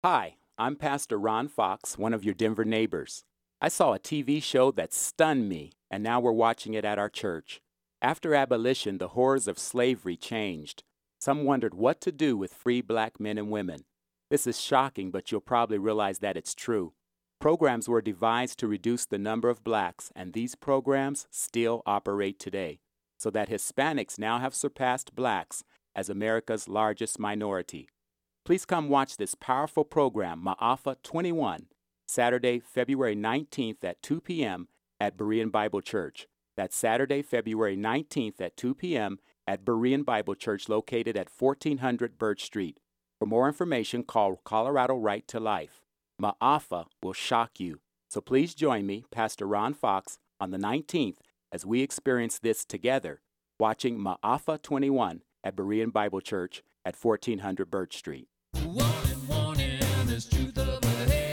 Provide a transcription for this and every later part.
Hi, I'm Pastor Ron Fox, one of your Denver neighbors. I saw a TV show that stunned me, and now we're watching it at our church. After abolition, the horrors of slavery changed. Some wondered what to do with free black men and women. This is shocking, but you'll probably realize that it's true. Programs were devised to reduce the number of blacks, and these programs still operate today, so that Hispanics now have surpassed blacks as America's largest minority. Please come watch this powerful program, Ma'afa 21, Saturday, February 19th at 2 p.m. at Berean Bible Church. That's Saturday, February 19th at 2 p.m. at Berean Bible Church located at 1400 Birch Street. For more information, call Colorado Right to Life. Ma'afa will shock you. So please join me, Pastor Ron Fox, on the 19th as we experience this together, watching Ma'afa 21 at Berean Bible Church at 1400 Birch Street. Warning, there's truth up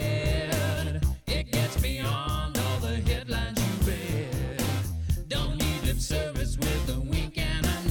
ahead. It gets beyond all the headlines you read. Don't need lip service with a wink and a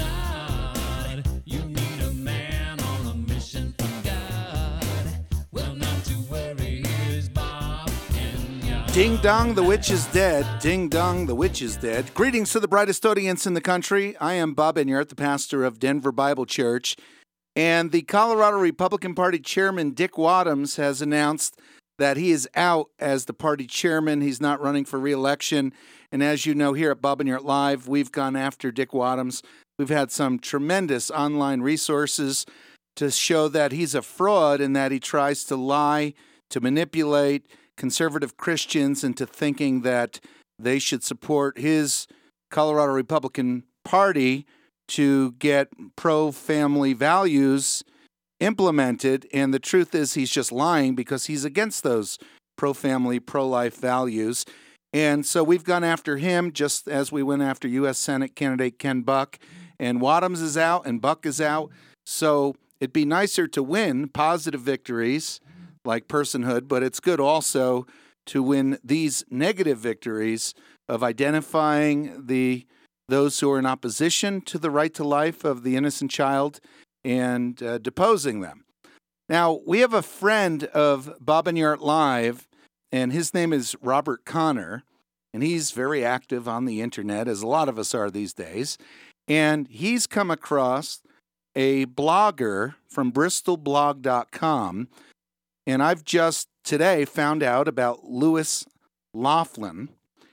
nod. You need a man on a mission from God. Well, not to worry, here's Bob and Yard. Ding dong, the witch is dead. Ding dong, the witch is dead. Greetings to the brightest audience in the country. I am Bob Enyart, the pastor of Denver Bible Church. And the Colorado Republican Party chairman, Dick Wadhams, has announced that he is out as the party chairman. He's not running for re-election. And as you know, here at Bob Enyart Live, we've gone after Dick Wadhams. We've had some tremendous online resources to show that he's a fraud and that he tries to lie, to manipulate conservative Christians into thinking that they should support his Colorado Republican Party to get pro-family values implemented, and the truth is he's just lying because he's against those pro-family, pro-life values. And so we've gone after him just as we went after U.S. Senate candidate Ken Buck, and Wadhams is out and Buck is out. So it'd be nicer to win positive victories like personhood, but it's good also to win these negative victories of identifying those who are in opposition to the right to life of the innocent child and deposing them. Now, we have a friend of Bob Enyart Live, and his name is Robert Connor, and he's very active on the internet, as a lot of us are these days. And he's come across a blogger from bristolblog.com, and I've just today found out about Louis Laughlin.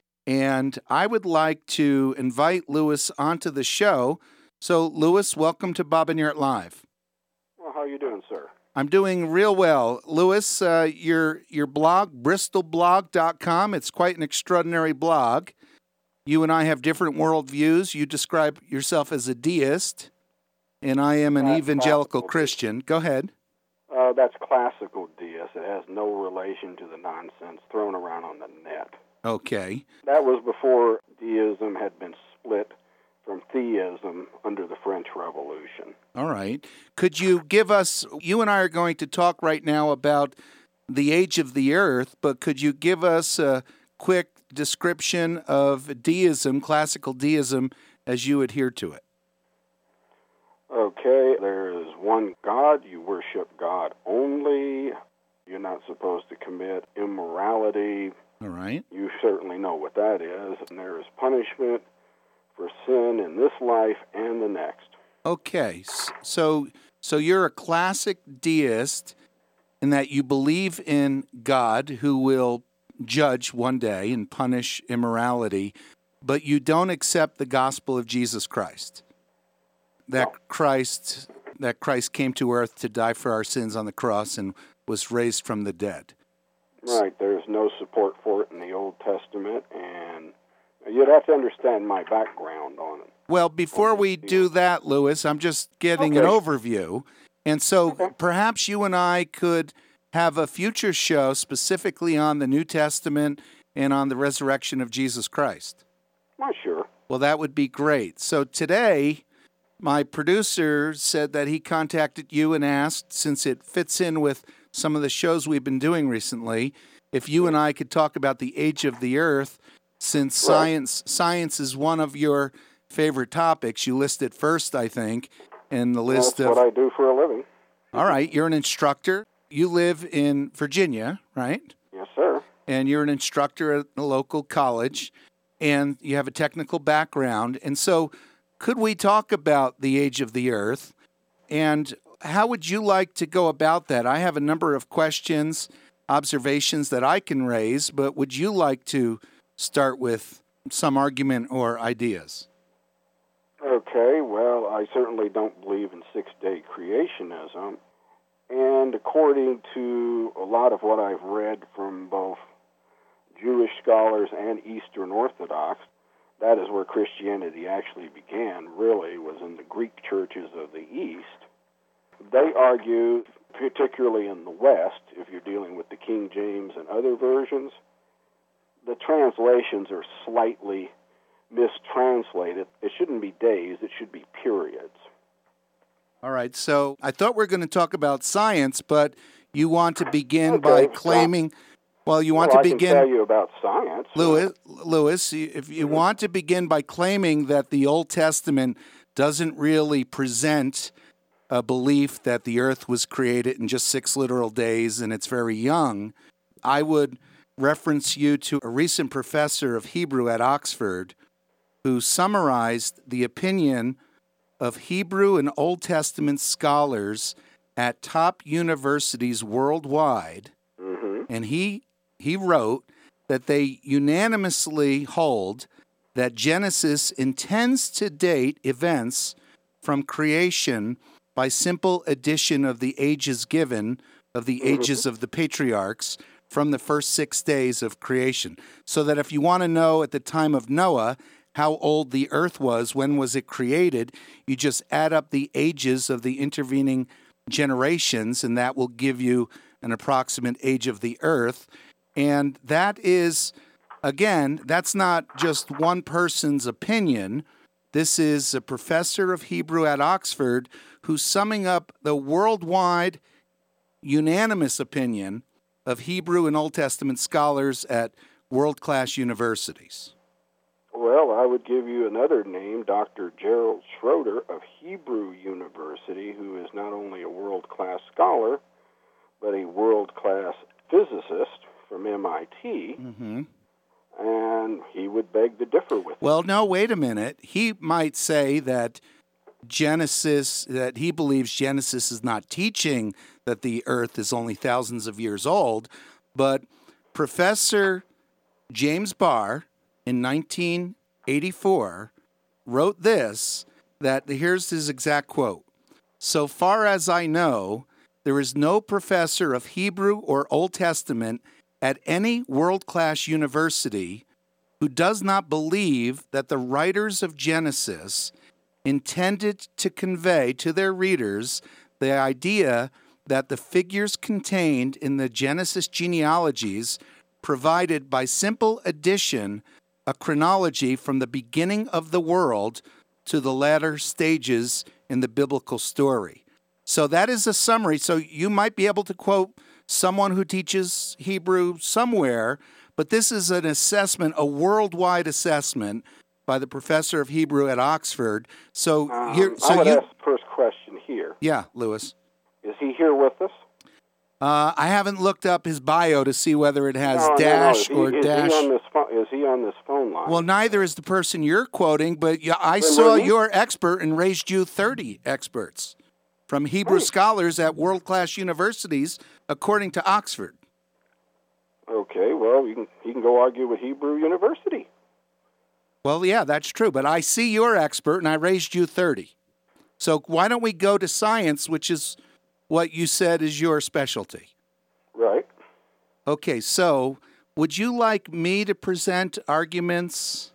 And I would like to invite Louis onto the show. So, Louis, welcome to Bob Enyart Live. Well, how are you doing, sir? I'm doing real well. Louis, your blog, bristolblog.com, it's quite an extraordinary blog. You and I have different worldviews. You describe yourself as a deist, and I am an evangelical Christian. Go ahead. That's classical deist. It has no relation to the nonsense thrown around on the net. Okay. That was before deism had been split from theism under the French Revolution. All right. Could you give us, you and I are going to talk right now about the age of the earth, but could you give us a quick description of deism, classical deism, as you adhere to it? Okay, there is one God. You worship God only. You're not supposed to commit immorality. All right. You certainly know what that is. And there is punishment for sin in this life and the next. Okay. So you're a classic deist in that you believe in God who will judge one day and punish immorality, but you don't accept the gospel of Jesus Christ. That Christ came to earth to die for our sins on the cross and was raised from the dead. Right. There's no support for it in the Old Testament, and you'd have to understand my background on it. Well, before we do that, Louis, I'm just getting an overview. And so perhaps you and I could have a future show specifically on the New Testament and on the resurrection of Jesus Christ. Well, sure. Well, that would be great. So today, my producer said that he contacted you and asked, since it fits in with some of the shows we've been doing recently, if you and I could talk about the age of the earth, since science is one of your favorite topics. You list it first, I think, in the list That's what I do for a living. All right, you're an instructor. you live in Virginia, right? Yes, sir. And you're an instructor at a local college, and you have a technical background. And so could we talk about the age of the Earth, and how would you like to go about that? I have a number of questions, observations that I can raise, but would you like to start with some argument or ideas? Okay, well, I certainly don't believe in six-day creationism. And according to a lot of what I've read from both Jewish scholars and Eastern Orthodox, that is where Christianity actually began, really, was in the Greek churches of the East. They argue, particularly in the West, if you're dealing with the King James and other versions, the translations are slightly mistranslated. It shouldn't be days, it should be periods. All right, so I thought we were going to talk about science, but you want to begin Okay, by claiming, well, you want Well, to I can begin, tell you about science. Lewis, if you want to begin by claiming that the Old Testament doesn't really present a belief that the earth was created in just 6 literal days and it's very young, I would reference you to a recent professor of Hebrew at Oxford who summarized the opinion of Hebrew and Old Testament scholars at top universities worldwide, and he wrote that they unanimously hold that Genesis intends to date events from creation by simple addition of the ages given, of the ages of the patriarchs, from the first 6 days of creation. So that if you want to know at the time of Noah how old the earth was, when was it created, you just add up the ages of the intervening generations, and that will give you an approximate age of the earth. And that is, again, that's not just one person's opinion. This is a professor of Hebrew at Oxford who's summing up the worldwide unanimous opinion of Hebrew and Old Testament scholars at world-class universities. Well, I would give you another name, Dr. Gerald Schroeder of Hebrew University, who is not only a world-class scholar, but a world-class physicist from MIT, and he would beg to differ with Well, no, wait a minute. He might say that that he believes Genesis is not teaching that the earth is only thousands of years old, but Professor James Barr in 1984 wrote this, that here's his exact quote: "So far as I know, there is no professor of Hebrew or Old Testament at any world-class university who does not believe that the writers of Genesis intended to convey to their readers the idea that the figures contained in the Genesis genealogies provided by simple addition a chronology from the beginning of the world to the latter stages in the biblical story." So that is a summary. So you might be able to quote someone who teaches Hebrew somewhere, but this is an assessment, a worldwide assessment by the professor of Hebrew at Oxford. So I would ask the first question here. Yeah, Lewis. Is he here with us? I haven't looked up his bio to see whether it has No. dash Is or dash. Is he on this phone line? Well, neither is the person you're quoting, but I saw your expert and raised you 30 experts from Hebrew scholars at world-class universities, according to Oxford. Okay, well, he can go argue with Hebrew University. Well, yeah, that's true, but I see your expert, and I raised you 30. So why don't we go to science, which is what you said is your specialty? Right. Okay, so would you like me to present arguments,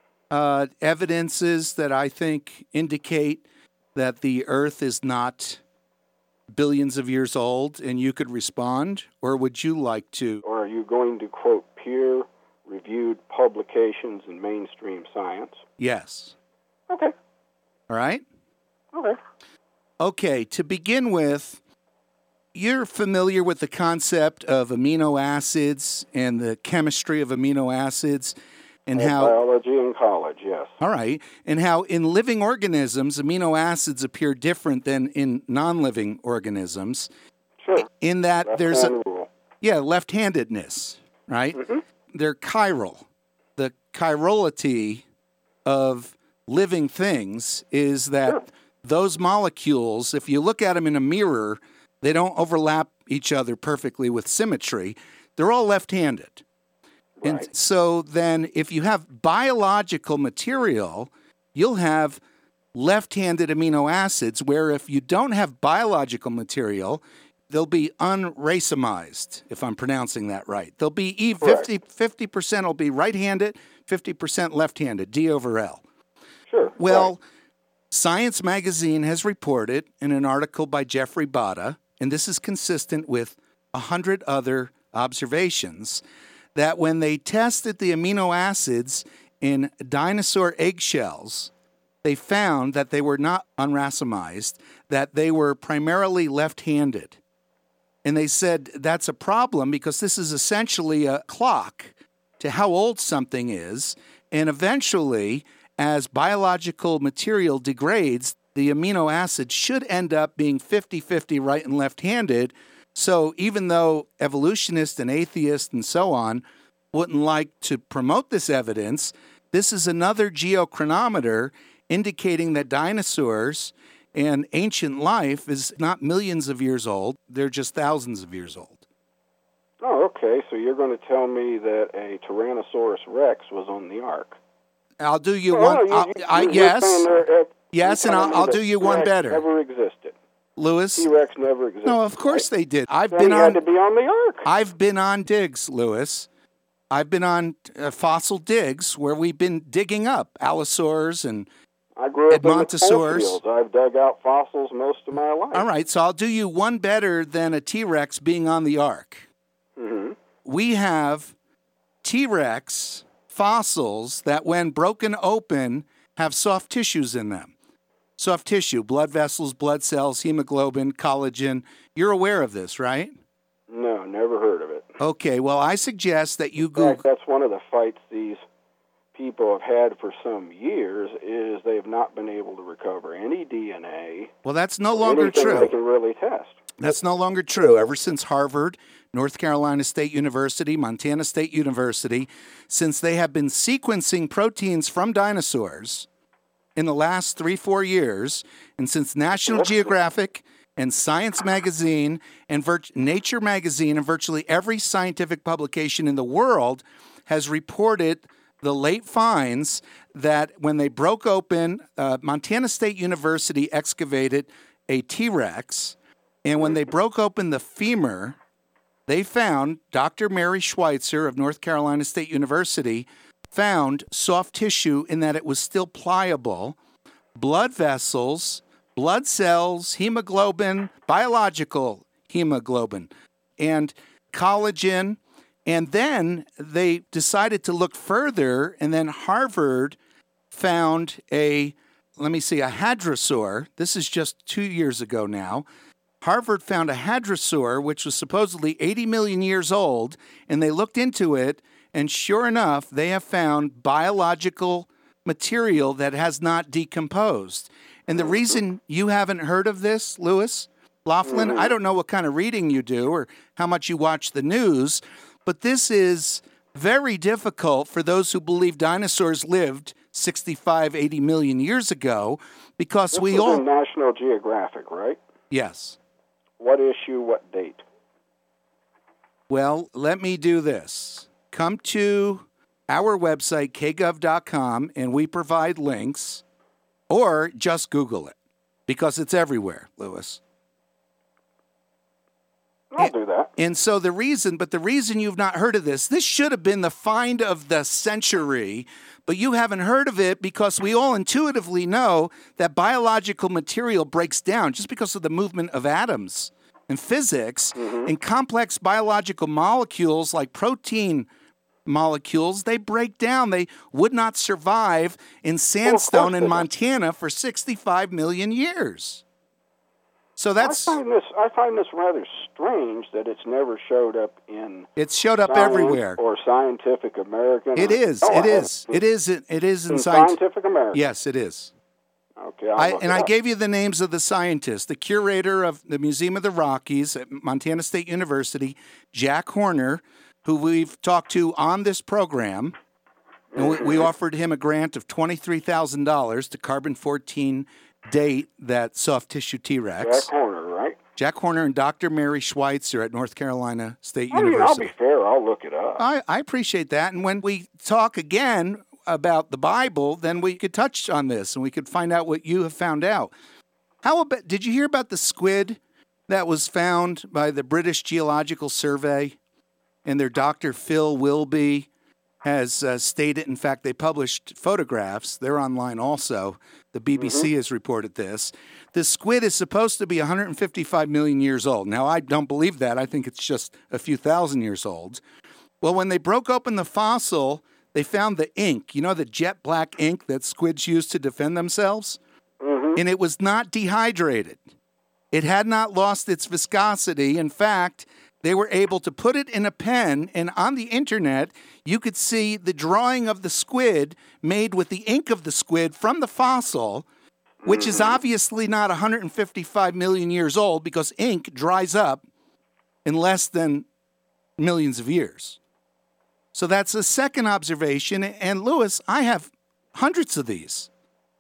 evidences that I think indicate that the Earth is not billions of years old, and you could respond? Or would you like to? Or are you going to quote peer-reviewed publications in mainstream science? Yes. Okay. All right? Okay. Okay, to begin with, you're familiar with the concept of amino acids and the chemistry of amino acids and how... Biology in college, yes. All right, and how in living organisms, amino acids appear different than in non-living organisms. Sure. in that Left there's hand rule. left-handedness, right? They're chiral. The chirality of living things is that those molecules, if you look at them in a mirror, they don't overlap each other perfectly with symmetry. They're all left-handed. And Right. so then if you have biological material, you'll have left-handed amino acids, where if you don't have biological material, they'll be unracemized, if I'm pronouncing that right. They'll be 50% will be right-handed, 50% left-handed, D over L. Sure. Well, Science Magazine has reported in an article by Jeffrey Botta, and this is consistent with 100 other observations, that when they tested the amino acids in dinosaur eggshells, they found that they were not unracemized, that they were primarily left-handed. And they said that's a problem because this is essentially a clock to how old something is. And eventually, as biological material degrades, the amino acid should end up being 50-50 right and left-handed. So even though evolutionists and atheists and so on wouldn't like to promote this evidence, this is another geochronometer indicating that dinosaurs and ancient life is not millions of years old. They're just thousands of years old. Oh, okay. So you're going to tell me that a Tyrannosaurus Rex was on the Ark? I'll do you Oh, one. you're Yes, saying yes, you're and telling me I'll that do you one T-Rex better. Never existed. Lewis. T-Rex never existed. No, of course they did. I've Then been he had on. to be on the Ark. I've been on digs, Lewis. I've been on fossil digs where we've been digging up allosaurs and. I grew up in the coal Edmontosaurus. fields. I've dug out fossils most of my life. All right, so I'll do you one better than a T-Rex being on the Ark. Mm-hmm. We have T-Rex fossils that, when broken open, have soft tissues in them. Soft tissue, blood vessels, blood cells, hemoglobin, collagen. You're aware of this, right? No, never heard of it. Okay, well, I suggest that you In fact, Google. that's one of the fights these people have had for some years is they've not been able to recover any DNA. Well, that's no longer anything true. they can really test. That's no longer true. Ever since Harvard, North Carolina State University, Montana State University, since they have been sequencing proteins from dinosaurs in the last 3-4 years, and since National Geographic and Science Magazine and Nature Magazine and virtually every scientific publication in the world has reported the late finds that when they broke open, Montana State University excavated a T-Rex, and when they broke open the femur, they found, Dr. Mary Schweitzer of North Carolina State University found soft tissue in that it was still pliable, blood vessels, blood cells, hemoglobin, biological hemoglobin, and collagen. And then they decided to look further, and then Harvard found a hadrosaur. This is just 2 years ago now. Harvard found a hadrosaur, which was supposedly 80 million years old, and they looked into it, and sure enough, they have found biological material that has not decomposed. And the reason you haven't heard of this, Lewis Laughlin, I don't know what kind of reading you do or how much you watch the news, but this is very difficult for those who believe dinosaurs lived 65, 80 million years ago, because This we was all... in National Geographic, right? Yes. What issue, what date? Well, let me do this. Come to our website, kgov.com, and we provide links, or just Google it, because it's everywhere, Lewis. I'll do that. And so the reason you've not heard of this should have been the find of the century, but you haven't heard of it because we all intuitively know that biological material breaks down just because of the movement of atoms and physics. And complex biological molecules like protein molecules, they break down. They would not survive in sandstone in Montana for 65 million years. So that's... I find this rather strange that it's never showed up in... It's showed up Science everywhere. Or Scientific American. It is. Oh, it is. It is in Scientific American. Yes, it is. Okay. Okay, I'll look it I up. gave you the names of the scientists. The curator of the Museum of the Rockies at Montana State University, Jack Horner, who we've talked to on this program. And we offered him a grant of $23,000 to carbon-14 date that soft tissue T-Rex. Jack Horner, right? Jack Horner and Dr. Mary Schweitzer at North Carolina State I mean, I'll University. be fair. I'll look it up. I appreciate that. And when we talk again about the Bible, then we could touch on this and we could find out what you have found out. How about, did you hear about the squid that was found by the British Geological Survey? And their Dr. Phil Wilby has stated, in fact, they published photographs. They're online also. The BBC has reported this. The squid is supposed to be 155 million years old. Now, I don't believe that. I think it's just a few thousand years old. Well, when they broke open the fossil, they found the ink, you know, the jet black ink that squids use to defend themselves? And it was not dehydrated. It had not lost its viscosity. In fact, they were able to put it in a pen, and on the internet, you could see the drawing of the squid made with the ink of the squid from the fossil, which is obviously not 155 million years old because ink dries up in less than millions of years. So that's a second observation. And Lewis, I have hundreds of these.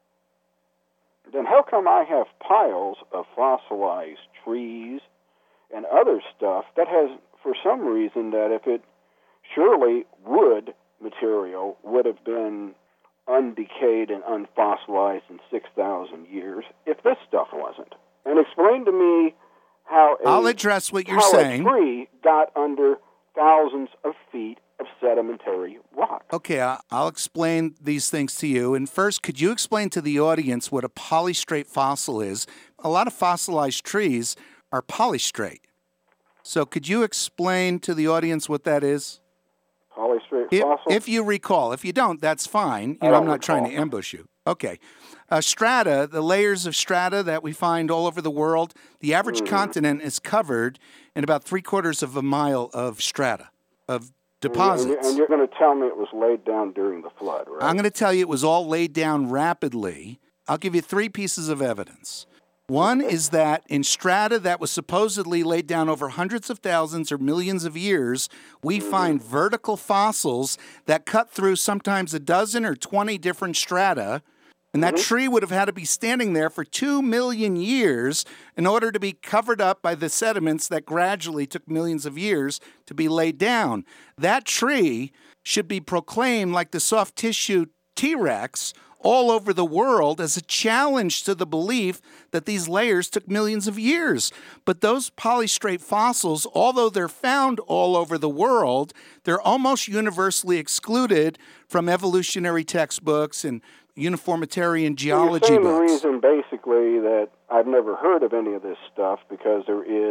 Then how come I have piles of fossilized trees and other stuff that has, for some reason, that if it surely wood material would have been undecayed and unfossilized in 6,000 years if this stuff wasn't? And explain to me how I'll address what you're how saying. a tree got under thousands of feet of sedimentary rock. Okay, I'll explain these things to you. And first, could you explain to the audience what a polystrate fossil is? A lot of fossilized trees are polystrate. So could you explain to the audience what that is? Polystrate If, fossil? if you recall. If you don't, that's fine. I I'm don't not trying to recall. ambush you. Okay. Strata, the layers of strata that we find all over the world, the average continent is covered in about 3/4 of a mile of strata, of deposits. And you're going to tell me it was laid down during the flood, right? I'm going to tell you it was all laid down rapidly. I'll give you 3 pieces of evidence. One is that in strata that was supposedly laid down over hundreds of thousands or millions of years, we find vertical fossils that cut through sometimes a dozen or 20 different strata. And that tree would have had to be standing there for 2 million years in order to be covered up by the sediments that gradually took millions of years to be laid down. That tree should be proclaimed like the soft tissue T-Rex all over the world as a challenge to the belief that these layers took millions of years. But those polystrate fossils, although they're found all over the world, they're almost universally excluded from evolutionary textbooks and uniformitarian geology So you're saying the books. reason, basically, that I've never heard of any of this stuff because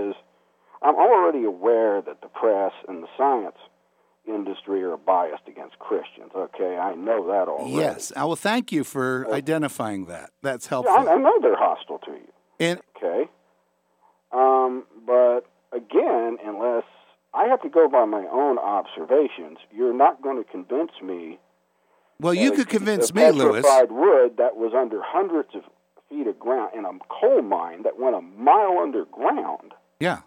I'm already aware that the press and the science industry are biased against Christians. Okay, I know that already. Yes. I will thank you for identifying that. That's Yeah, helpful. I know they're hostile to you. And Okay. But again, unless I have to go by my own observations, you're not going to convince me. well, you that could a convince me, Lewis. petrified wood that was under hundreds of feet of ground in a coal mine that went a mile underground Yeah.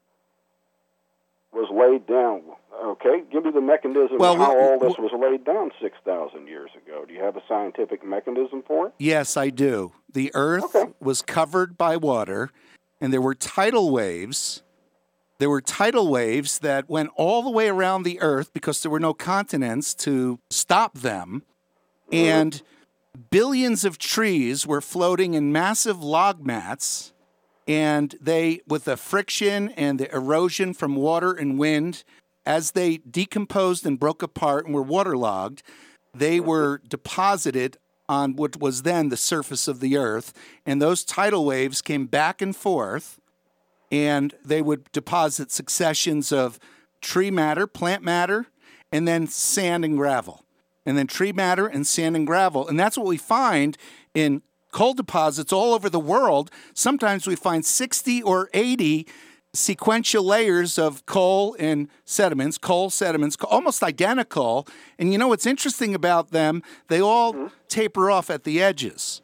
was laid down. Okay, give me the mechanism Well, of how all this well- was laid down 6,000 years ago. Do you have a scientific mechanism for it? Yes, I do. The earth Okay. was covered by water, and there were tidal waves. There were tidal waves that went all the way around the earth because there were no continents to stop them. And billions of trees were floating in massive log mats. And they, with the friction and the erosion from water and wind, as they decomposed and broke apart and were waterlogged, they were deposited on what was then the surface of the earth. And those tidal waves came back and forth, and they would deposit successions of tree matter, plant matter, and then sand and gravel. And then tree matter and sand and gravel. And that's what we find in coal deposits all over the world. Sometimes we find 60 or 80 sequential layers of coal and sediments, almost identical. And you know what's interesting about them? They all taper off at the edges.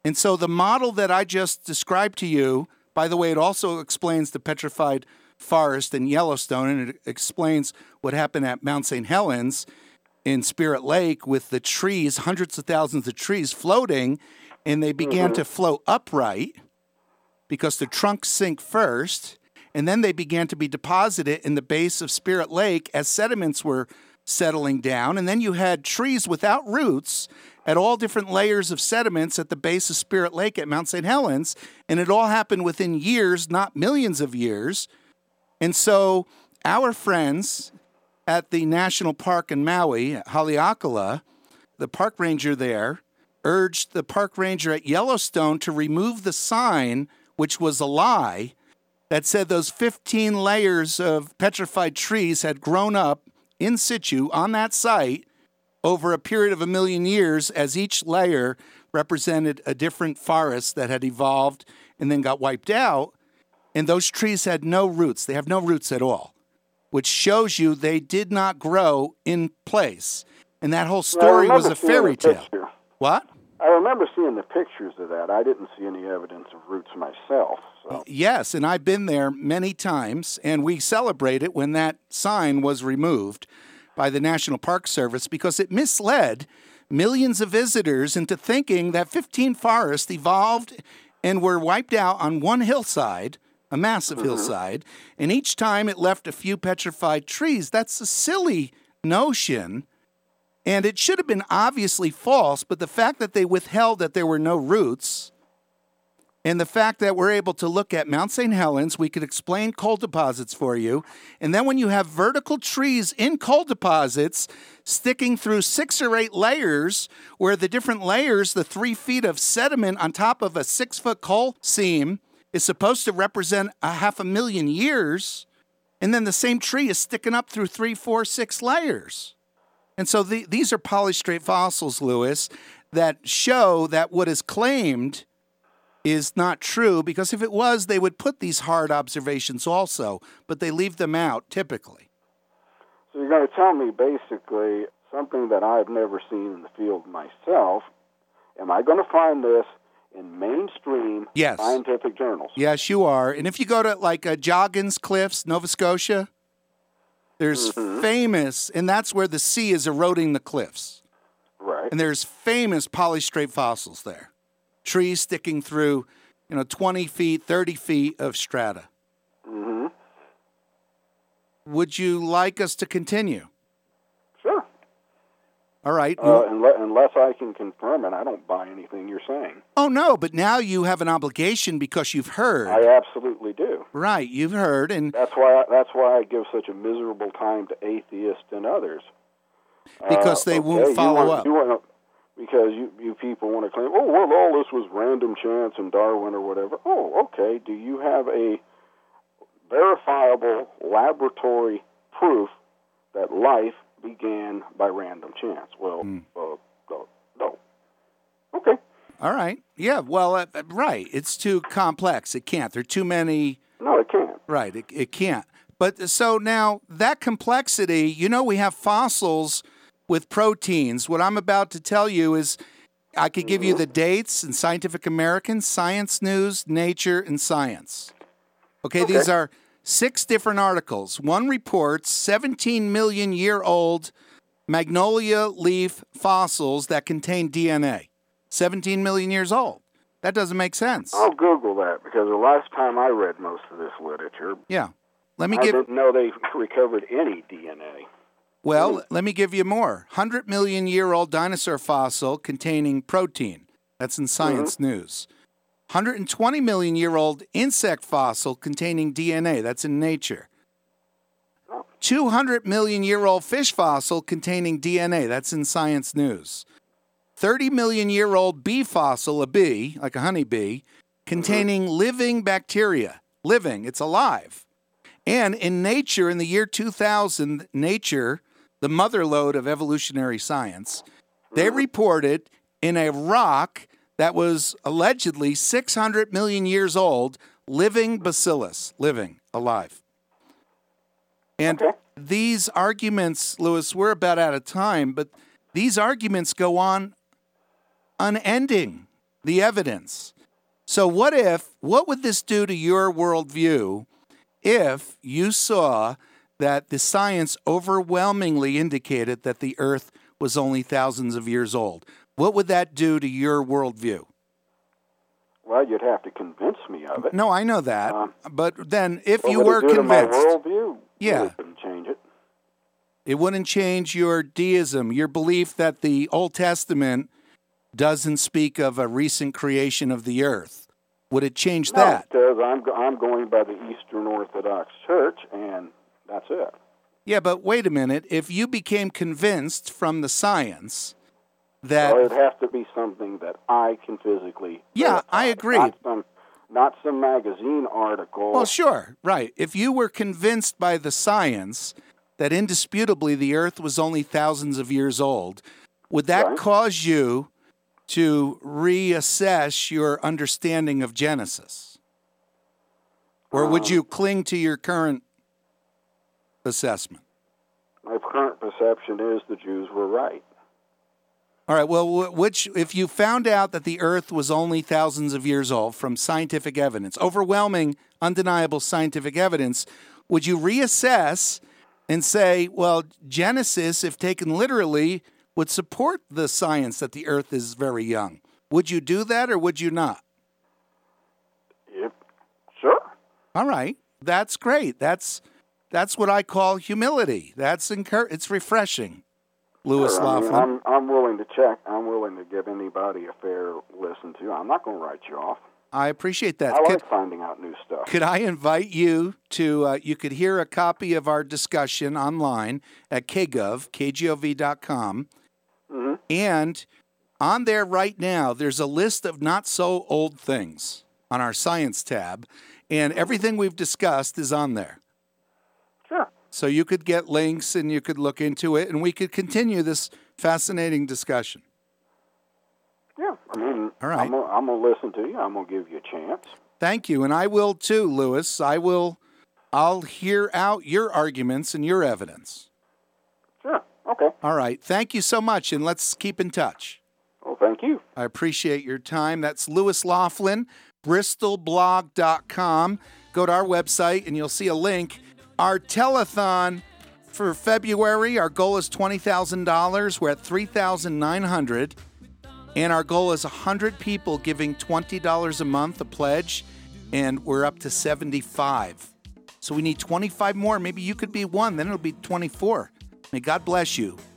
And so the model that I just described to you, by the way, it also explains the petrified forest in Yellowstone, and it explains what happened at Mount St. Helens in Spirit Lake with the trees, hundreds of thousands of trees floating, and they began to float upright because the trunks sink first, and then they began to be deposited in the base of Spirit Lake as sediments were settling down. And then you had trees without roots at all different layers of sediments at the base of Spirit Lake at Mount St. Helens, and it all happened within years, not millions of years. And so our friends at the National Park in Maui, at Haleakala, the park ranger there, urged the park ranger at Yellowstone to remove the sign, which was a lie, that said those 15 layers of petrified trees had grown up in situ on that site over a period of 1 million years, as each layer represented a different forest that had evolved and then got wiped out. And those trees had no roots. They have no roots at all, which shows you they did not grow in place. And that whole story was a fairy tale. What? I remember seeing the pictures of that. I didn't see any evidence of roots myself. So. Yes, and I've been there many times, and we celebrate it when that sign was removed by the National Park Service because it misled millions of visitors into thinking that 15 forests evolved and were wiped out on one hillside, a massive hillside, and each time it left a few petrified trees. That's a silly notion, and it should have been obviously false, but the fact that they withheld that there were no roots and the fact that we're able to look at Mount St. Helens, we could explain coal deposits for you. And then when you have vertical trees in coal deposits sticking through 6 or 8 layers, where the different layers, the 3 feet of sediment on top of a 6-foot coal seam, is supposed to represent 500,000 years, and then the same tree is sticking up through 3, 4, 6 layers. And so these are polystrate fossils, Lewis, that show that what is claimed is not true, because if it was, they would put these hard observations also, but they leave them out typically. So you're going to tell me basically something that I've never seen in the field myself. Am I going to find this in mainstream scientific journals? Yes, you are. And if you go to like Joggins Cliffs, Nova Scotia, there's famous, and that's where the sea is eroding the cliffs. Right. And there's famous polystrate fossils there. Trees sticking through, 20 feet, 30 feet of strata. Mm-hmm. Would you like us to continue? Sure. All right. Unless I can confirm it, I don't buy anything you're saying. Oh, no, but now you have an obligation because you've heard. I absolutely do. Right, you've heard. And that's why I give such a miserable time to atheists and others. Because they won't follow up. Because you people want to claim, oh, well, all this was random chance and Darwin or whatever. Oh, okay. Do you have a verifiable laboratory proof that life began by random chance? Well, no. Okay. All right. Yeah, well, right. It's too complex. It can't. There are too many. No, it can't. Right, it can't. But so now that complexity, we have fossils with proteins. What I'm about to tell you is I could give you the dates in Scientific American, Science News, Nature, and Science. Okay, these are 6 different articles. One reports 17 million year old magnolia leaf fossils that contain DNA. 17 million years old. That doesn't make sense. I'll Google that because the last time I read most of this literature, I didn't know they recovered any DNA. Well, let me give you more. 100 million year old dinosaur fossil containing protein. That's in Science News. 120 million year old insect fossil containing DNA. That's in Nature. 200 million year old fish fossil containing DNA. That's in Science News. 30 million year old bee fossil, a bee, like a honeybee, containing living bacteria. Living, it's alive. And in Nature, in the year 2000, Nature, the mother lode of evolutionary science, they reported in a rock that was allegedly 600 million years old, living bacillus, living, alive. And these arguments, Lewis, we're about out of time, but these arguments go on unending. the evidence. So what would this do to your worldview if you saw that the science overwhelmingly indicated that the earth was only thousands of years old? What would that do to your worldview? Well, you'd have to convince me of it. No, I know that. But then if you What were would it do to my convinced, worldview? Yeah. It wouldn't change it. it wouldn't change your deism, your belief that the Old Testament doesn't speak of a recent creation of the earth. Would it change that? No, because I'm going by the Eastern Orthodox Church, and that's it. Yeah, but wait a minute. If you became convinced from the science that... Well, it'd have to be something that I can physically... Yeah, verify. I agree. Not some magazine article. Well, sure, right. If you were convinced by the science that indisputably the earth was only thousands of years old, would that Right. cause you to reassess your understanding of Genesis? Or would you cling to your current assessment? My current perception is the Jews were right. All right, well, if you found out that the earth was only thousands of years old from scientific evidence, overwhelming, undeniable scientific evidence, would you reassess and say, well, Genesis, if taken literally, would support the science that the earth is very young? Would you do that or would you not? Yep. Sure. All right, that's great. That's what I call humility. It's refreshing, Louis Sure. I mean, Laughlin. I'm willing to check. I'm willing to give anybody a fair listen to. I'm not going to write you off. I appreciate that. I like finding out new stuff. Could I invite you to, you could hear a copy of our discussion online at kgov.com. Mm-hmm. And on there right now, there's a list of not so old things on our science tab. And everything we've discussed is on there. Sure. So you could get links and you could look into it and we could continue this fascinating discussion. Yeah. I mean, All right. I'm going to listen to you. I'm going to give you a chance. Thank you. And I will too, Louis. I'll hear out your arguments and your evidence. Sure. Okay. All right. Thank you so much, and let's keep in touch. Well, thank you. I appreciate your time. That's Louis Laughlin, bristolblog.com. Go to our website, and you'll see a link. Our telethon for February, our goal is $20,000. We're at $3,900. And our goal is 100 people giving $20 a month, a pledge, and we're up to 75. So we need 25 more. Maybe you could be one, then it'll be 24. May God bless you.